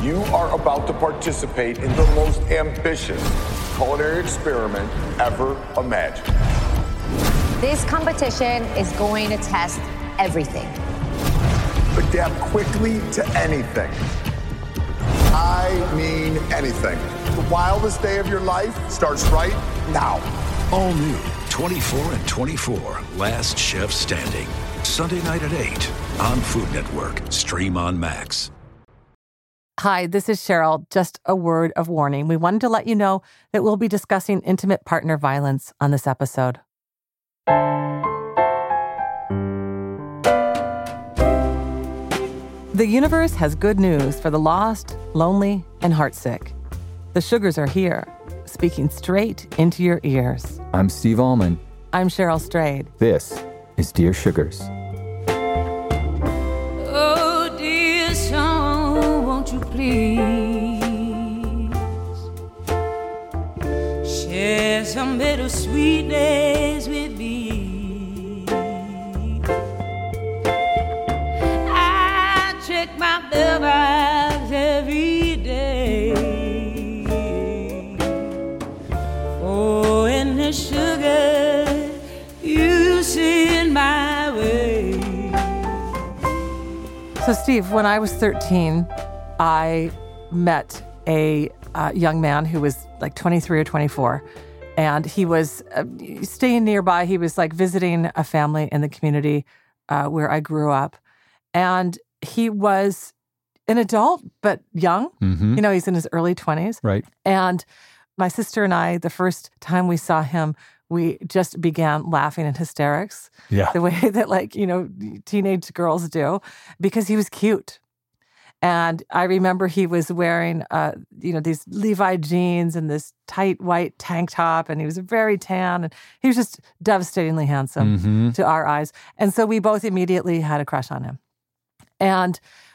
You are about to participate in the most ambitious culinary experiment ever imagined. This competition is going to test everything. Adapt quickly to anything. I mean anything. The wildest day of your life starts right now. All new 24 and 24, Last Chef Standing. Sunday night at 8 on Food Network. Stream on Max. Hi, this is Cheryl. Just a word of warning. We wanted to let you know that we'll be discussing intimate partner violence on this episode. The universe has good news for the lost, lonely, and heartsick. The Sugars are here, speaking straight into your ears. I'm Steve Allman. I'm Cheryl Strayed. This is Dear Sugars. Oh, dear song, won't you please share some bittersweet days with me? I check my mailbox every day. Oh, and the sugar you send my way. So, Steve, when I was 13, I met a young man who was like 23 or 24, and he was staying nearby. He was like visiting a family in the community where I grew up, and he was an adult, but young. Mm-hmm. You know, he's in his early 20s. Right. And my sister and I, the first time we saw him, we just began laughing in hysterics. Yeah. The way that, like, you know, teenage girls do, because he was cute. And I remember he was wearing, these Levi jeans and this tight white tank top, and he was very tan, and he was just devastatingly handsome to our eyes. And so we both immediately had a crush on him. And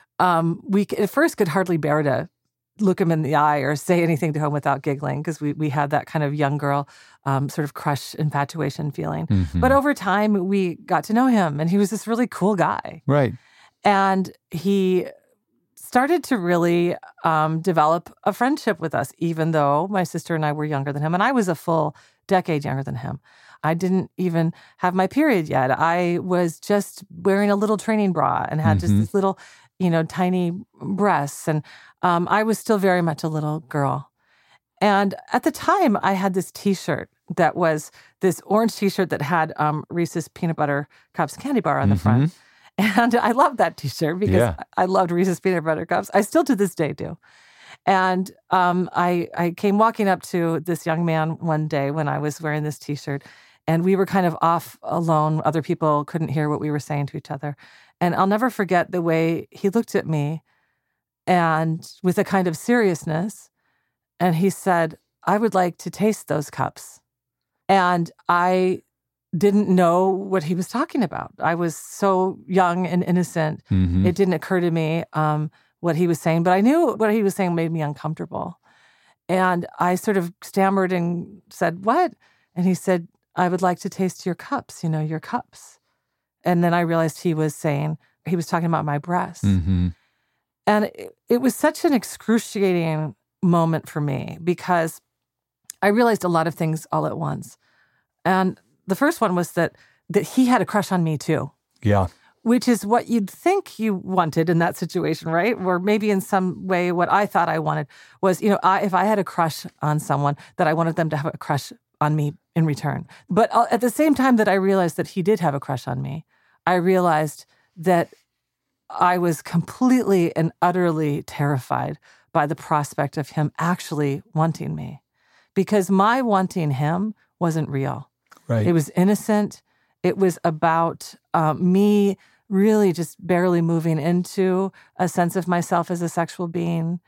we at first could hardly bear to look him in the eye or say anything to him without giggling, because we had that kind of young girl sort of crush infatuation feeling. Mm-hmm. But over time, we got to know him, and he was this really cool guy. Right. And he started to really develop a friendship with us, even though my sister and I were younger than him. And I was a full decade younger than him. I didn't even have my period yet. I was just wearing a little training bra and had just this little, tiny breasts. And I was still very much a little girl. And at the time, I had this T-shirt that was this orange T-shirt that had Reese's Peanut Butter Cups candy bar on the front. And I loved that T-shirt because I loved Reese's Peanut Butter Cups. I still to this day do. And I came walking up to this young man one day when I was wearing this T-shirt, and we were kind of off alone. Other people couldn't hear what we were saying to each other. And I'll never forget the way he looked at me, and with a kind of seriousness, and he said, "I would like to taste those cups." And I didn't know what he was talking about. I was so young and innocent. It didn't occur to me what he was saying, but I knew what he was saying made me uncomfortable. And I sort of stammered and said, "What?" And he said, "I would like to taste your cups, your cups." And then I realized he was talking about my breasts. And it was such an excruciating moment for me, because I realized a lot of things all at once. And the first one was that he had a crush on me too. Yeah. Which is what you'd think you wanted in that situation, right? Or maybe in some way what I thought I wanted was, if I had a crush on someone, that I wanted them to have a crush on me in return. But at the same time that I realized that he did have a crush on me, I realized that I was completely and utterly terrified by the prospect of him actually wanting me, because my wanting him wasn't real. Right. It was innocent. It was about me really just barely moving into a sense of myself as a sexual being.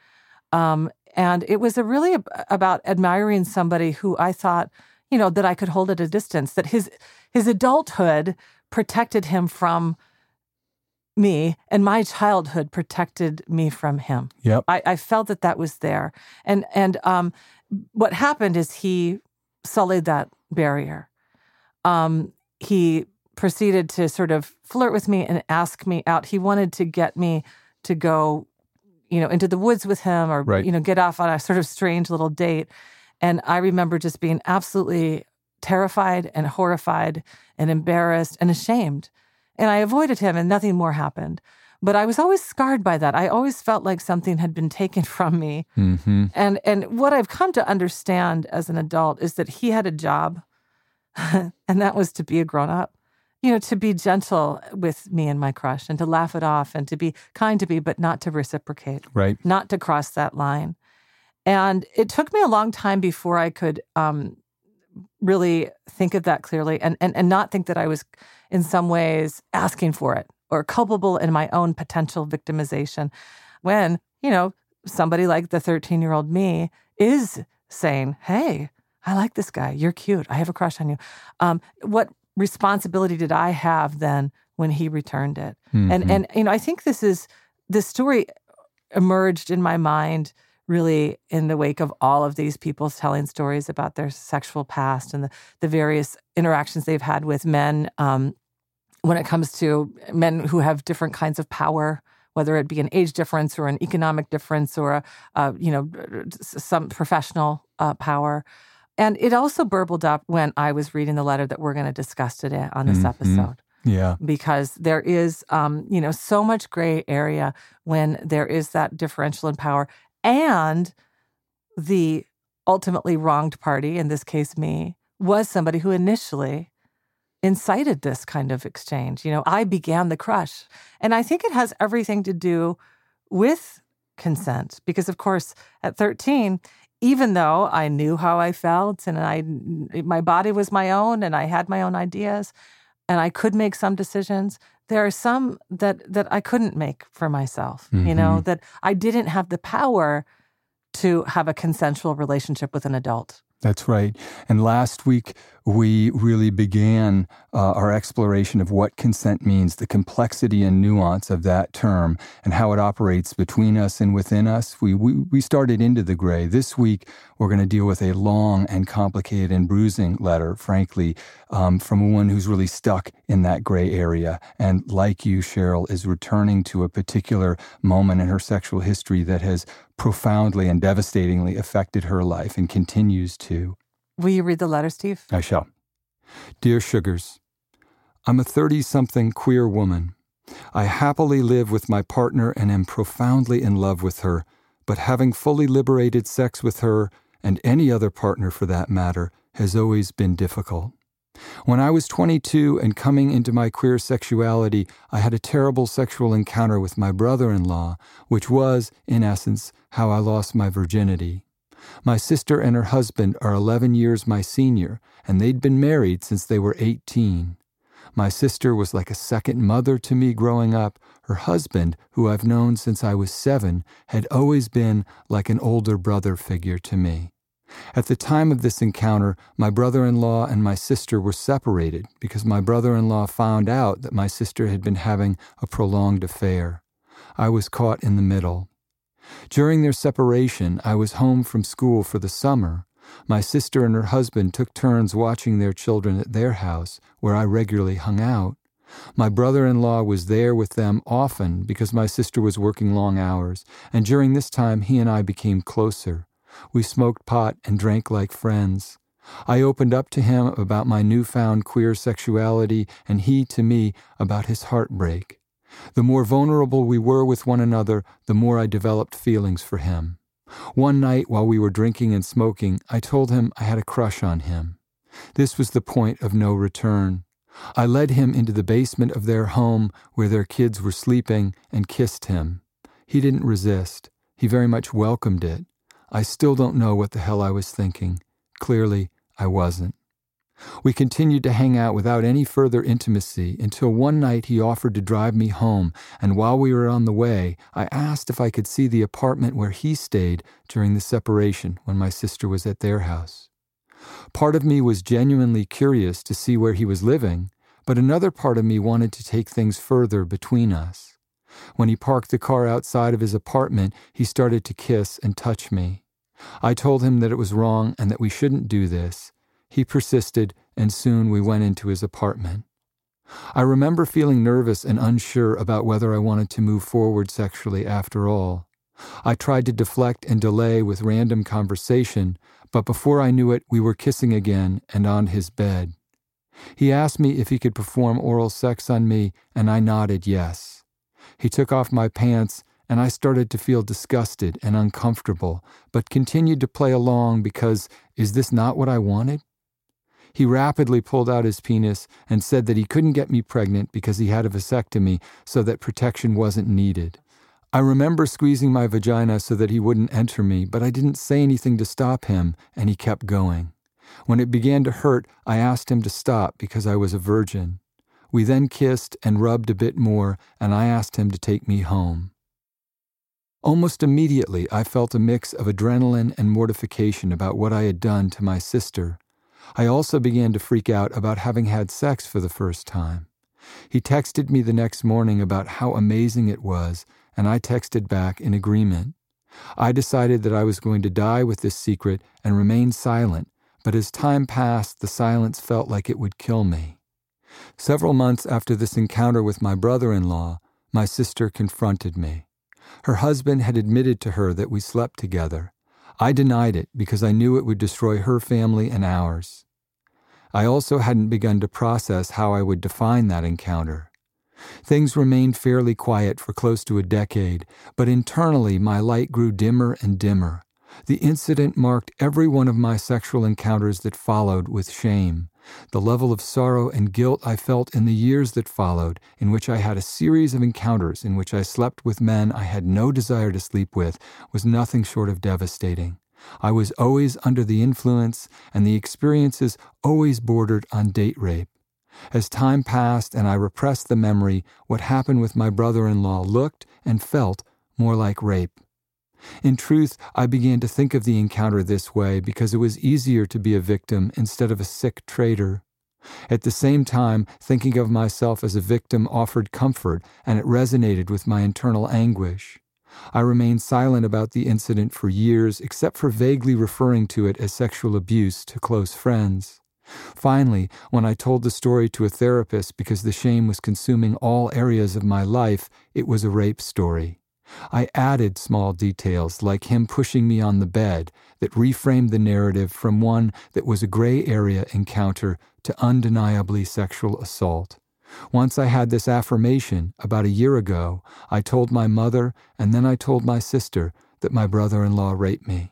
And it was really about admiring somebody who I thought, that I could hold at a distance, that his adulthood protected him from me, and my childhood protected me from him. Yep. I felt that was there. And what happened is he sullied that barrier. He proceeded to sort of flirt with me and ask me out. He wanted to get me to go, into the woods with him or, Right. Get off on a sort of strange little date. And I remember just being absolutely terrified and horrified and embarrassed and ashamed. And I avoided him and nothing more happened. But I was always scarred by that. I always felt like something had been taken from me. Mm-hmm. And what I've come to understand as an adult is that he had a job, and that was to be a grown-up, to be gentle with me and my crush and to laugh it off and to be kind to me, but not to reciprocate, Right. not to cross that line. And it took me a long time before I could really think of that clearly and not think that I was in some ways asking for it or culpable in my own potential victimization when, somebody like the 13-year-old me is saying, hey, I like this guy. You're cute. I have a crush on you. What responsibility did I have then when he returned it? Mm-hmm. And I think this story emerged in my mind really in the wake of all of these people telling stories about their sexual past and the various interactions they've had with men when it comes to men who have different kinds of power, whether it be an age difference or an economic difference or some professional power. And it also burbled up when I was reading the letter that we're going to discuss today on this episode. Yeah. Because there is, so much gray area when there is that differential in power. And the ultimately wronged party, in this case me, was somebody who initially incited this kind of exchange. I began the crush. And I think it has everything to do with consent. Because, of course, at 13, even though I knew how I felt and my body was my own and I had my own ideas and I could make some decisions, there are some that I couldn't make for myself, that I didn't have the power to have a consensual relationship with an adult. That's right. And last week, we really began our exploration of what consent means, the complexity and nuance of that term, and how it operates between us and within us. We started into the gray. This week, we're going to deal with a long and complicated and bruising letter, frankly, from a woman who's really stuck in that gray area. And like you, Cheryl, is returning to a particular moment in her sexual history that has profoundly and devastatingly affected her life and continues to. Will you read the letter, Steve? I shall. Dear Sugars, I'm a 30-something queer woman. I happily live with my partner and am profoundly in love with her, but having fully liberated sex with her, and any other partner for that matter, has always been difficult. When I was 22 and coming into my queer sexuality, I had a terrible sexual encounter with my brother-in-law, which was, in essence, how I lost my virginity. My sister and her husband are 11 years my senior, and they'd been married since they were 18. My sister was like a second mother to me growing up. Her husband, who I've known since I was 7, had always been like an older brother figure to me. At the time of this encounter, my brother-in-law and my sister were separated because my brother-in-law found out that my sister had been having a prolonged affair. I was caught in the middle. During their separation, I was home from school for the summer. My sister and her husband took turns watching their children at their house, where I regularly hung out. My brother-in-law was there with them often because my sister was working long hours, and during this time he and I became closer. We smoked pot and drank like friends. I opened up to him about my newfound queer sexuality, and he to me about his heartbreak. The more vulnerable we were with one another, the more I developed feelings for him. One night while we were drinking and smoking, I told him I had a crush on him. This was the point of no return. I led him into the basement of their home where their kids were sleeping and kissed him. He didn't resist. He very much welcomed it. I still don't know what the hell I was thinking. Clearly, I wasn't. We continued to hang out without any further intimacy until one night he offered to drive me home, and while we were on the way, I asked if I could see the apartment where he stayed during the separation when my sister was at their house. Part of me was genuinely curious to see where he was living, but another part of me wanted to take things further between us. When he parked the car outside of his apartment, he started to kiss and touch me. I told him that it was wrong and that we shouldn't do this. He persisted, and soon we went into his apartment. I remember feeling nervous and unsure about whether I wanted to move forward sexually after all. I tried to deflect and delay with random conversation, but before I knew it, we were kissing again and on his bed. He asked me if he could perform oral sex on me, and I nodded yes. He took off my pants, and I started to feel disgusted and uncomfortable, but continued to play along because, is this not what I wanted? He rapidly pulled out his penis and said that he couldn't get me pregnant because he had a vasectomy, so that protection wasn't needed. I remember squeezing my vagina so that he wouldn't enter me, but I didn't say anything to stop him, and he kept going. When it began to hurt, I asked him to stop because I was a virgin. We then kissed and rubbed a bit more, and I asked him to take me home. Almost immediately, I felt a mix of adrenaline and mortification about what I had done to my sister. I also began to freak out about having had sex for the first time. He texted me the next morning about how amazing it was, and I texted back in agreement. I decided that I was going to die with this secret and remain silent, but as time passed, the silence felt like it would kill me. Several months after this encounter with my brother-in-law, my sister confronted me. Her husband had admitted to her that we slept together. I denied it because I knew it would destroy her family and ours. I also hadn't begun to process how I would define that encounter. Things remained fairly quiet for close to a decade, but internally my light grew dimmer and dimmer. The incident marked every one of my sexual encounters that followed with shame. The level of sorrow and guilt I felt in the years that followed, in which I had a series of encounters in which I slept with men I had no desire to sleep with, was nothing short of devastating. I was always under the influence, and the experiences always bordered on date rape. As time passed and I repressed the memory, what happened with my brother-in-law looked and felt more like rape. In truth, I began to think of the encounter this way because it was easier to be a victim instead of a sick traitor. At the same time, thinking of myself as a victim offered comfort, and it resonated with my internal anguish. I remained silent about the incident for years, except for vaguely referring to it as sexual abuse to close friends. Finally, when I told the story to a therapist because the shame was consuming all areas of my life, it was a rape story. I added small details like him pushing me on the bed that reframed the narrative from one that was a gray area encounter to undeniably sexual assault. Once I had this affirmation, about a year ago, I told my mother and then I told my sister that my brother-in-law raped me.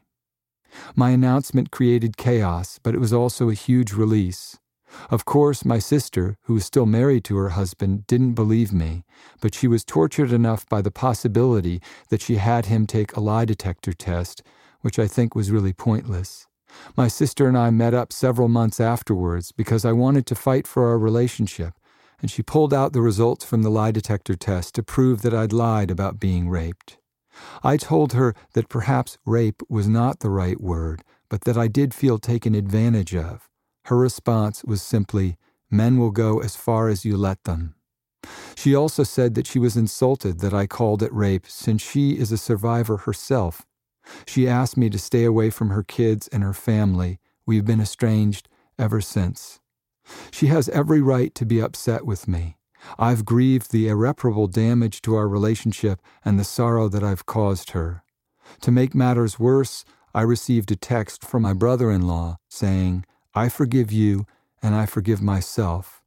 My announcement created chaos, but it was also a huge release. Of course, my sister, who was still married to her husband, didn't believe me, but she was tortured enough by the possibility that she had him take a lie detector test, which I think was really pointless. My sister and I met up several months afterwards because I wanted to fight for our relationship, and she pulled out the results from the lie detector test to prove that I'd lied about being raped. I told her that perhaps rape was not the right word, but that I did feel taken advantage of. Her response was simply, "Men will go as far as you let them." She also said that she was insulted that I called it rape since she is a survivor herself. She asked me to stay away from her kids and her family. We've been estranged ever since. She has every right to be upset with me. I've grieved the irreparable damage to our relationship and the sorrow that I've caused her. To make matters worse, I received a text from my brother-in-law saying, "I forgive you and I forgive myself."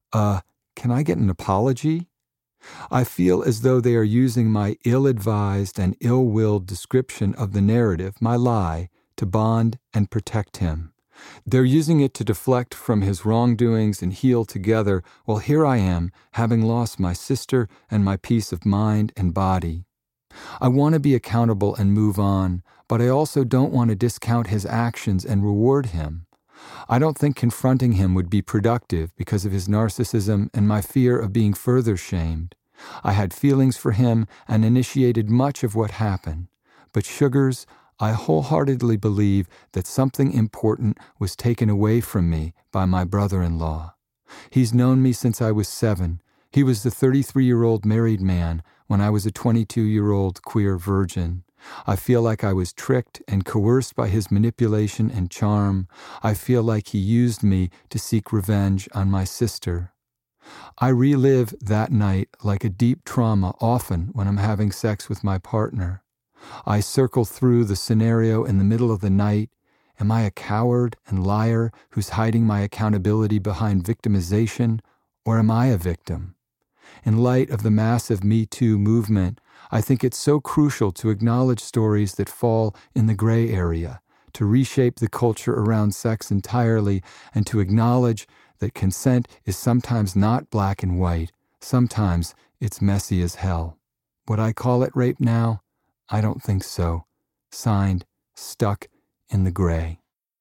Can I get an apology? I feel as though they are using my ill-advised and ill-willed description of the narrative, my lie, to bond and protect him. They're using it to deflect from his wrongdoings and heal together, while here I am, having lost my sister and my peace of mind and body. I want to be accountable and move on, but I also don't want to discount his actions and reward him. I don't think confronting him would be productive because of his narcissism and my fear of being further shamed. I had feelings for him and initiated much of what happened. But Sugars, I wholeheartedly believe that something important was taken away from me by my brother-in-law. He's known me since I was 7. He was the 33-year-old married man when I was a 22-year-old queer virgin. I feel like I was tricked and coerced by his manipulation and charm. I feel like he used me to seek revenge on my sister. I relive that night like a deep trauma often when I'm having sex with my partner. I circle through the scenario in the middle of the night. Am I a coward and liar who's hiding my accountability behind victimization, or am I a victim? In light of the massive Me Too movement, I think it's so crucial to acknowledge stories that fall in the gray area, to reshape the culture around sex entirely, and to acknowledge that consent is sometimes not black and white. Sometimes it's messy as hell. Would I call it rape now? I don't think so. Signed, Stuck in the Gray.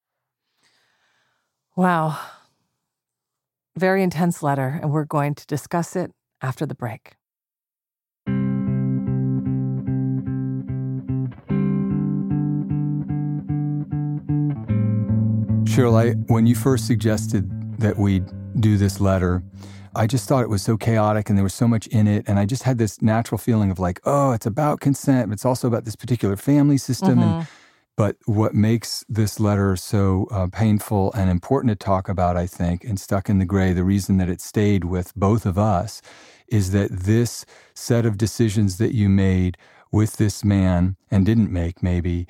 Wow. Very intense letter, and we're going to discuss it after the break. Cheryl, when you first suggested that we do this letter, I just thought it was so chaotic and there was so much in it. And I just had this natural feeling of like, oh, it's about consent, but it's also about this particular family system. But what makes this letter so painful and important to talk about, I think, and Stuck in the Gray, the reason that it stayed with both of us is that this set of decisions that you made with this man and didn't make maybe,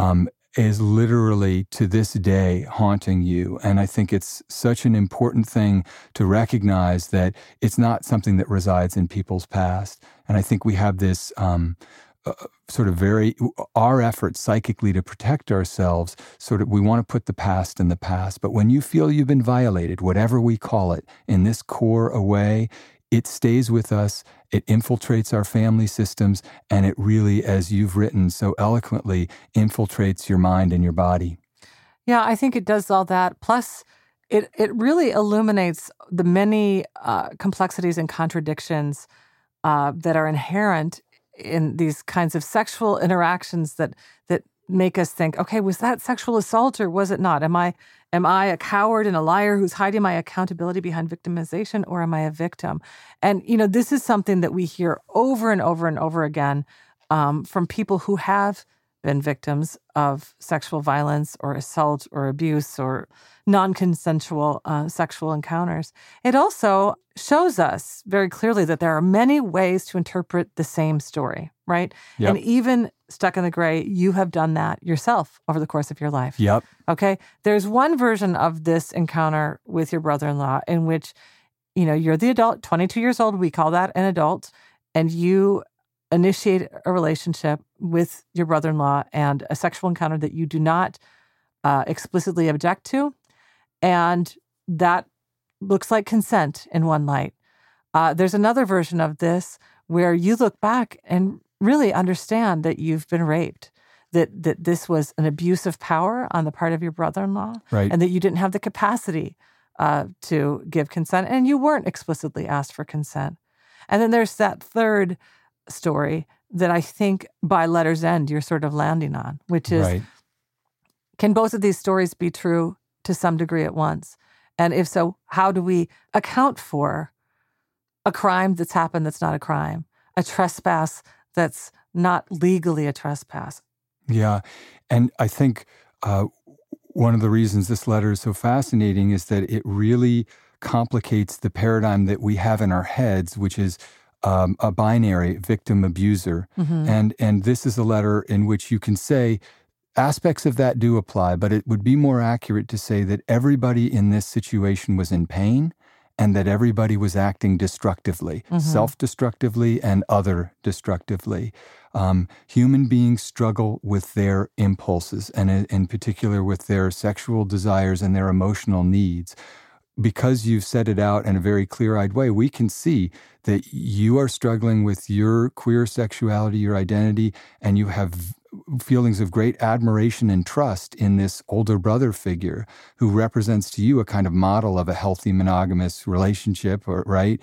is literally to this day haunting you. And I think it's such an important thing to recognize that it's not something that resides in people's past. And I think we have this sort of our efforts psychically to protect ourselves, we want to put the past in the past. But when you feel you've been violated, whatever we call it, in this core a way, it stays with us, it infiltrates our family systems, and it really, as you've written so eloquently, infiltrates your mind and your body. Yeah, I think it does all that. Plus, it really illuminates the many complexities and contradictions that are inherent in these kinds of sexual interactions that make us think, okay, was that sexual assault or was it not? Am I a coward and a liar who's hiding my accountability behind victimization, or am I a victim? And, this is something that we hear over and over and over again from people who have been victims of sexual violence or assault or abuse or non-consensual sexual encounters. It also shows us very clearly that there are many ways to interpret the same story, right? Yep. And even Stuck in the Gray, you have done that yourself over the course of your life. Yep. Okay? There's one version of this encounter with your brother-in-law in which, you're the adult, 22 years old, we call that an adult, and you initiate a relationship with your brother-in-law and a sexual encounter that you do not explicitly object to. And that looks like consent in one light. There's another version of this where you look back and really understand that you've been raped, that this was an abuse of power on the part of your brother-in-law, right, and that you didn't have the capacity to give consent, and you weren't explicitly asked for consent. And then there's that third story that I think by letter's end you're sort of landing on, which is, right, can both of these stories be true to some degree at once? And if so, how do we account for a crime that's happened that's not a crime, a trespass that's not legally a trespass? Yeah. And I think one of the reasons this letter is so fascinating is that it really complicates the paradigm that we have in our heads, which is a binary victim-abuser. Mm-hmm. And this is a letter in which you can say aspects of that do apply, but it would be more accurate to say that everybody in this situation was in pain and that everybody was acting destructively, mm-hmm, self-destructively and other-destructively. Human beings struggle with their impulses, and in particular with their sexual desires and their emotional needs. Because you've set it out in a very clear-eyed way, we can see that you are struggling with your queer sexuality, your identity, and you have feelings of great admiration and trust in this older brother figure who represents to you a kind of model of a healthy monogamous relationship, right?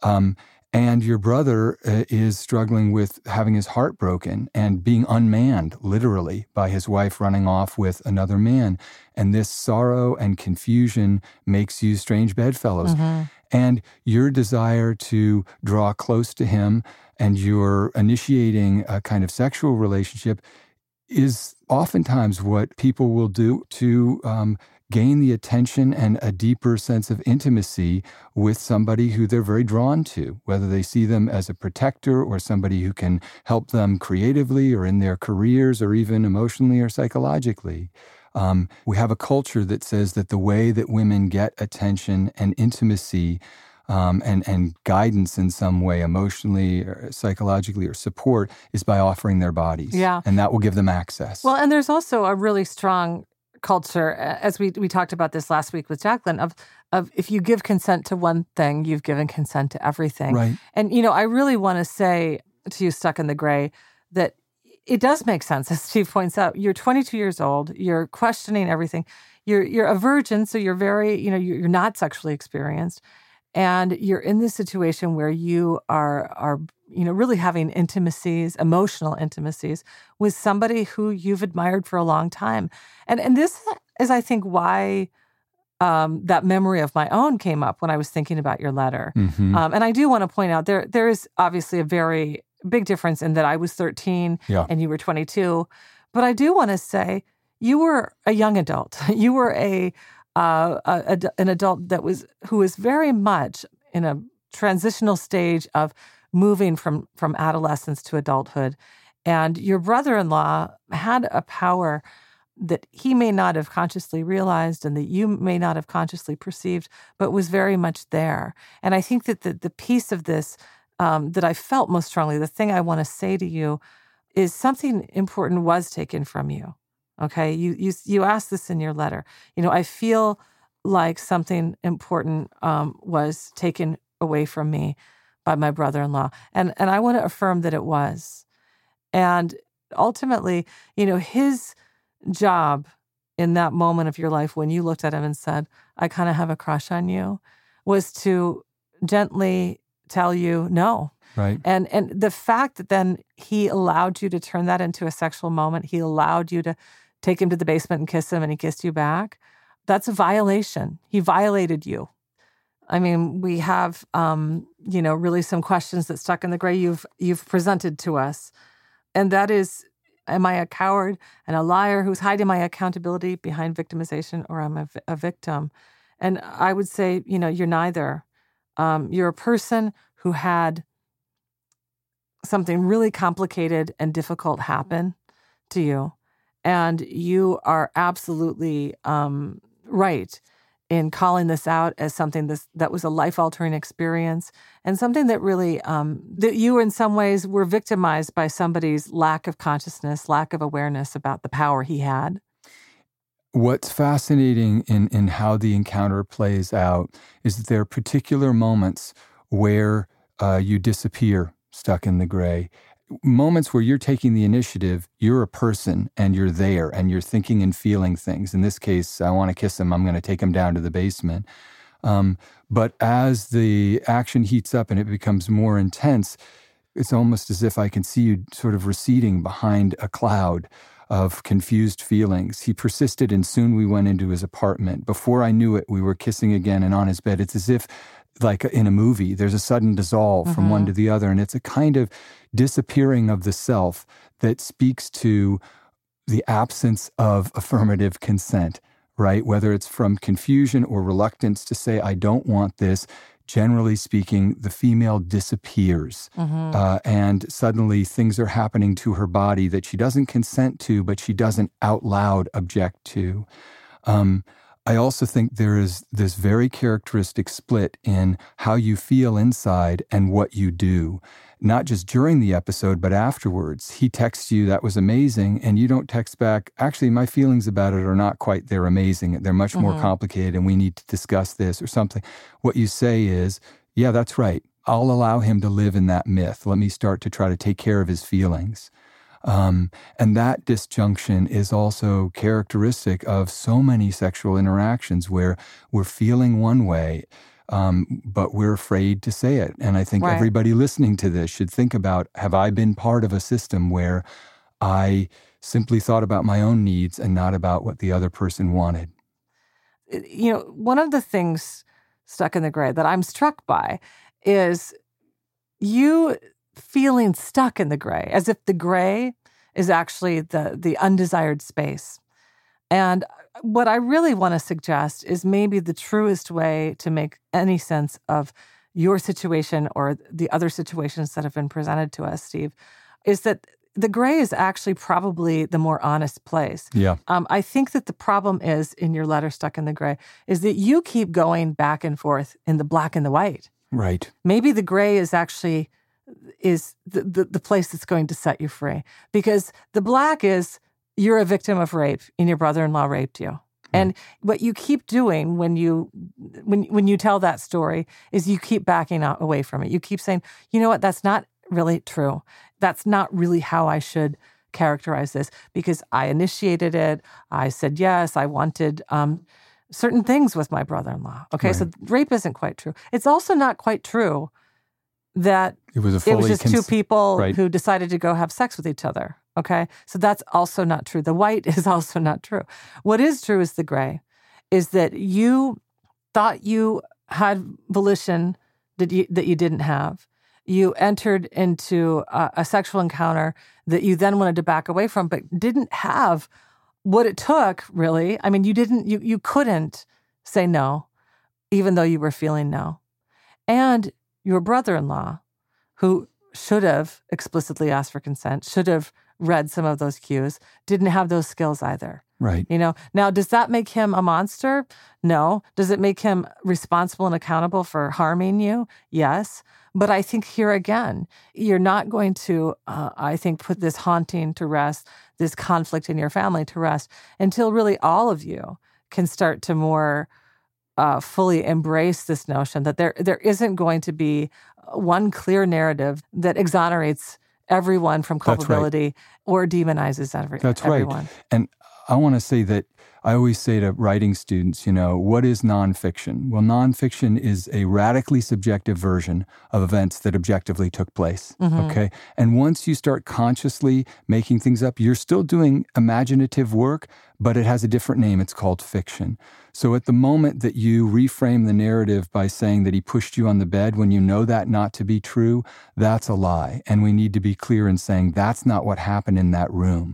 And your brother is struggling with having his heart broken and being unmanned, literally, by his wife running off with another man. And this sorrow and confusion makes you strange bedfellows. Mm-hmm. And your desire to draw close to him and you're initiating a kind of sexual relationship is oftentimes what people will do to gain the attention and a deeper sense of intimacy with somebody who they're very drawn to, whether they see them as a protector or somebody who can help them creatively or in their careers or even emotionally or psychologically. We have a culture that says that the way that women get attention and intimacy and guidance in some way, emotionally or psychologically or support, is by offering their bodies. Yeah. And that will give them access. Well, and there's also a really strong culture, as we talked about this last week with Jacqueline, of if you give consent to one thing, you've given consent to everything. Right. And, I really want to say to you, Stuck in the Gray, that it does make sense, as Steve points out. You're 22 years old. You're questioning everything. You're a virgin, so you're very, you're not sexually experienced. And you're in this situation where you are really having intimacies, emotional intimacies with somebody who you've admired for a long time. And this is, I think, why that memory of my own came up when I was thinking about your letter. Mm-hmm. And I do want to point out there is obviously a very big difference in that I was 13 and you were 22. But I do want to say you were a young adult. You were an adult who was very much in a transitional stage of moving from adolescence to adulthood. And your brother-in-law had a power that he may not have consciously realized and that you may not have consciously perceived, but was very much there. And I think that the piece of this that I felt most strongly, the thing I want to say to you, is something important was taken from you. Okay, you asked this in your letter. I feel like something important was taken away from me by my brother-in-law, and I want to affirm that it was. And ultimately, his job in that moment of your life when you looked at him and said, "I kind of have a crush on you," was to gently tell you no. Right. And the fact that then he allowed you to turn that into a sexual moment, he allowed you to take him to the basement and kiss him, and he kissed you back, that's a violation. He violated you. I mean, we have, really some questions that Stuck in the Gray you've presented to us. And that is, am I a coward and a liar who's hiding my accountability behind victimization, or am I a victim? And I would say, you're neither. You're a person who had something really complicated and difficult happen to you. And you are absolutely right in calling this out as something that was a life-altering experience, and something that really, that you in some ways were victimized by somebody's lack of consciousness, lack of awareness about the power he had. What's fascinating in how the encounter plays out is that there are particular moments where you disappear, Stuck in the Gray. Moments where you're taking the initiative, you're a person and you're there and you're thinking and feeling things. In this case, I want to kiss him, I'm going to take him down to the basement. But as the action heats up and it becomes more intense, it's almost as if I can see you sort of receding behind a cloud of confused feelings. He persisted, and soon we went into his apartment. Before I knew it, we were kissing again and on his bed. It's as if, like in a movie, there's a sudden dissolve from one to the other, and it's a kind of disappearing of the self that speaks to the absence of affirmative consent, right? Whether it's from confusion or reluctance to say, I don't want this. Generally speaking, the female disappears, and suddenly things are happening to her body that she doesn't consent to, but she doesn't out loud object to. I also think there is this very characteristic split in how you feel inside and what you do, not just during the episode, but afterwards. He texts you, that was amazing, and you don't text back, actually, my feelings about it are not quite, they're amazing. They're much more complicated, and we need to discuss this or something. What you say is, yeah, that's right. I'll allow him to live in that myth. Let me start to try to take care of his feelings. And that disjunction is also characteristic of so many sexual interactions where we're feeling one way, but we're afraid to say it. And I think everybody listening to this should think about, have I been part of a system where I simply thought about my own needs and not about what the other person wanted? One of the things, Stuck in the Gray, that I'm struck by is you feeling stuck in the gray, as if the gray is actually the undesired space. And what I really want to suggest is maybe the truest way to make any sense of your situation or the other situations that have been presented to us, Steve, is that the gray is actually probably the more honest place. Yeah. I think that the problem is, in your letter Stuck in the Gray, is that you keep going back and forth in the black and the white. Right. Maybe the gray is actually the place that's going to set you free. Because the black is, you're a victim of rape and your brother-in-law raped you. And what you keep doing when you tell that story is you keep backing out away from it. You keep saying, you know what, that's not really true. That's not really how I should characterize this, because I initiated it. I said yes. I wanted certain things with my brother-in-law. Okay, so rape isn't quite true. It's also not quite true that it was just two people who decided to go have sex with each other. Okay, so that's also not true. The white is also not true. What is true is the gray, is that you thought you had volition that you didn't have. You entered into a sexual encounter that you then wanted to back away from, but didn't have what it took, really. I mean, you couldn't say no, even though you were feeling no. And your brother-in-law, who should have explicitly asked for consent, should have read some of those cues, didn't have those skills either. Right. Now, does that make him a monster? No. Does it make him responsible and accountable for harming you? Yes. But I think here again, you're not going to, put this haunting to rest, this conflict in your family to rest, until really all of you can start to more fully embrace this notion that there isn't going to be one clear narrative that exonerates everyone from culpability or demonizes everyone. That's right. And I want to say that I always say to writing students, what is nonfiction? Well, nonfiction is a radically subjective version of events that objectively took place, okay? And once you start consciously making things up, you're still doing imaginative work, but it has a different name. It's called fiction. So at the moment that you reframe the narrative by saying that he pushed you on the bed when you know that not to be true, that's a lie. And we need to be clear in saying that's not what happened in that room.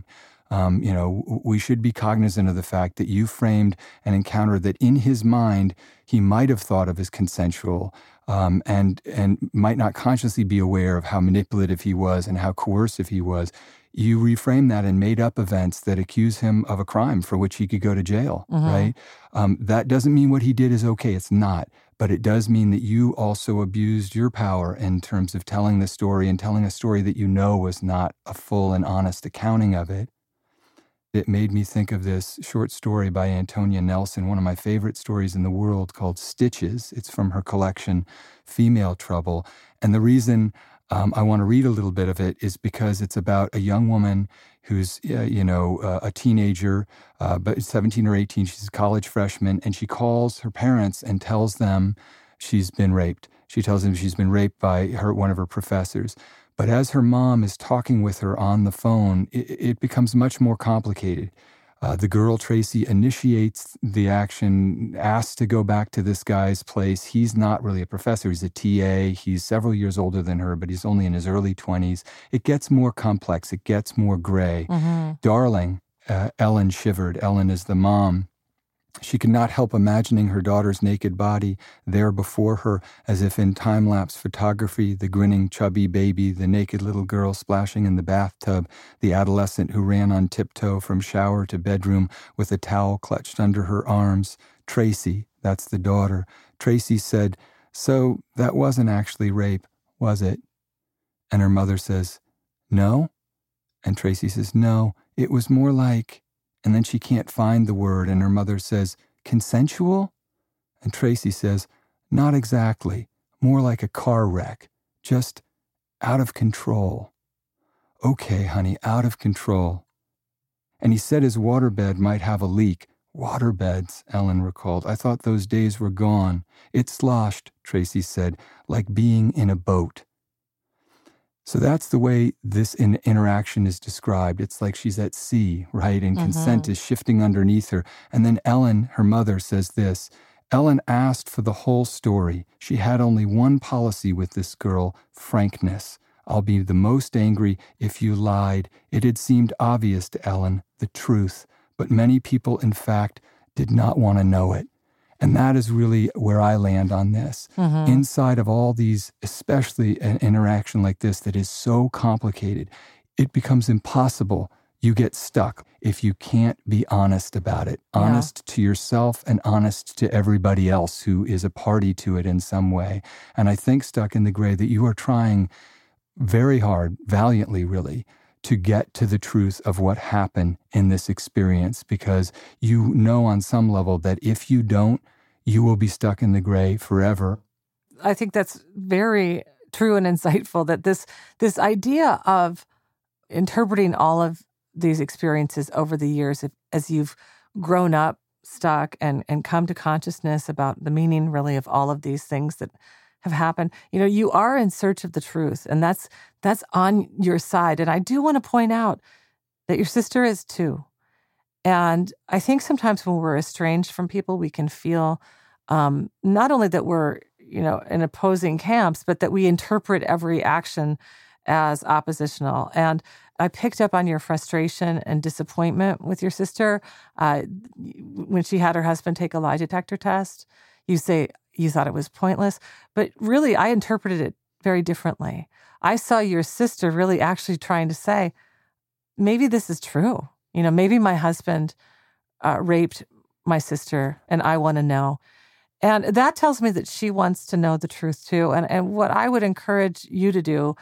We should be cognizant of the fact that you framed an encounter that in his mind he might have thought of as consensual, and might not consciously be aware of how manipulative he was and how coercive he was. You reframed that and made up events that accuse him of a crime for which he could go to jail, right? That doesn't mean what he did is okay. It's not. But it does mean that you also abused your power in terms of telling the story and telling a story that you know was not a full and honest accounting of it. It made me think of this short story by Antonia Nelson, one of my favorite stories in the world, called Stitches. It's from her collection, Female Trouble. And the reason I want to read a little bit of it is because it's about a young woman who's, a teenager, but 17 or 18. She's a college freshman, and she calls her parents and tells them she's been raped. She tells them she's been raped by one of her professors. But as her mom is talking with her on the phone, it becomes much more complicated. The girl, Tracy, initiates the action, asks to go back to this guy's place. He's not really a professor. He's a TA. He's several years older than her, but he's only in his early 20s. It gets more complex. It gets more gray. Darling, Ellen shivered. Ellen is the mom. She could not help imagining her daughter's naked body there before her, as if in time-lapse photography, the grinning, chubby baby, the naked little girl splashing in the bathtub, the adolescent who ran on tiptoe from shower to bedroom with a towel clutched under her arms. Tracy, that's the daughter. Tracy said, "So that wasn't actually rape, was it?" And her mother says, "No?" And Tracy says, "No, it was more like..." And then she can't find the word, and her mother says, "Consensual?" And Tracy says, "Not exactly. More like a car wreck. Just out of control." "Okay, honey, out of control." And he said his waterbed might have a leak. Waterbeds, Ellen recalled. "I thought those days were gone." "It sloshed," Tracy said, "like being in a boat." So that's the way this interaction is described. It's like she's at sea, right? And consent is shifting underneath her. And then Ellen, her mother, says this: Ellen asked for the whole story. She had only one policy with this girl: frankness. "I'll be the most angry if you lied." It had seemed obvious to Ellen, the truth. but many people, in fact, did not want to know it. And that is really where I land on this. Mm-hmm. Inside of all these, especially an interaction like this that is so complicated, it becomes impossible. You get stuck if you can't be honest about it, honest to yourself and honest to everybody else who is a party to it in some way. And I think, Stuck in the Gray, that you are trying very hard, valiantly really, to get to the truth of what happened in this experience, because you know on some level that if you don't, you will be stuck in the gray forever. I think that's very true and insightful, that this idea of interpreting all of these experiences over the years, as you've grown up, Stuck, and come to consciousness about the meaning really of all of these things that have happened, you are in search of the truth, and that's on your side. And I do want to point out that your sister is too. And I think sometimes when we're estranged from people, we can feel not only that we're, in opposing camps, but that we interpret every action as oppositional. And I picked up on your frustration and disappointment with your sister when she had her husband take a lie detector test. You say you thought it was pointless, but really I interpreted it very differently. I saw your sister really actually trying to say, maybe this is true. Maybe my husband raped my sister and I want to know. And that tells me that she wants to know the truth too. And what I would encourage you to do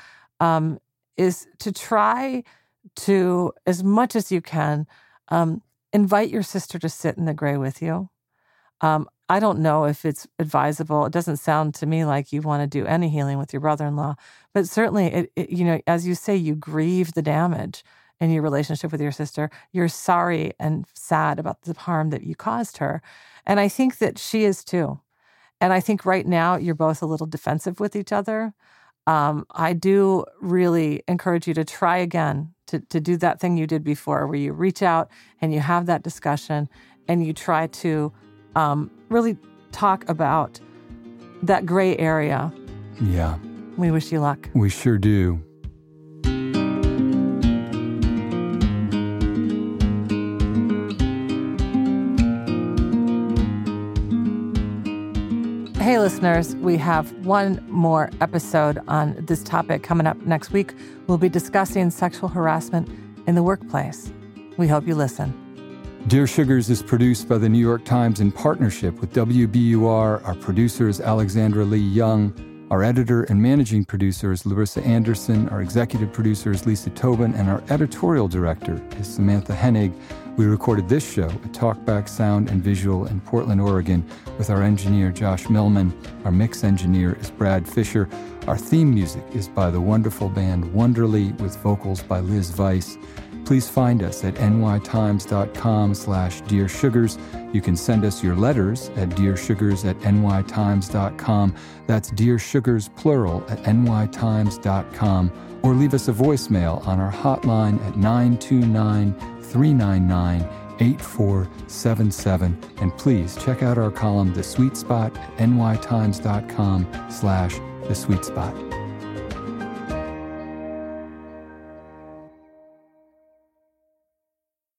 is to try to, as much as you can, invite your sister to sit in the gray with you. I don't know if it's advisable. It doesn't sound to me like you want to do any healing with your brother-in-law, but certainly, as you say, you grieve the damage in your relationship with your sister. You're sorry and sad about the harm that you caused her. And I think that she is too. And I think right now you're both a little defensive with each other. I do really encourage you to try again, to do that thing you did before, where you reach out and you have that discussion and you try to really talk about that gray area. Yeah. We wish you luck. We sure do. Hey, listeners, we have one more episode on this topic coming up next week. We'll be discussing sexual harassment in the workplace. We hope you listen. Dear Sugars is produced by the New York Times in partnership with WBUR. Our producer is Alexandra Lee Young. Our editor and managing producer is Larissa Anderson. Our executive producer is Lisa Tobin. And our editorial director is Samantha Hennig. We recorded this show at Talkback Sound and Visual in Portland, Oregon, with our engineer, Josh Millman. Our mix engineer is Brad Fisher. Our theme music is by the wonderful band Wonderly, with vocals by Liz Weiss. Please find us at nytimes.com/Dear Sugars. You can send us your letters at dearsugars@nytimes.com. That's Dear Sugars, plural, at nytimes.com. Or leave us a voicemail on our hotline at 929-399-8477. And please check out our column, The Sweet Spot, at nytimes.com/The Sweet Spot.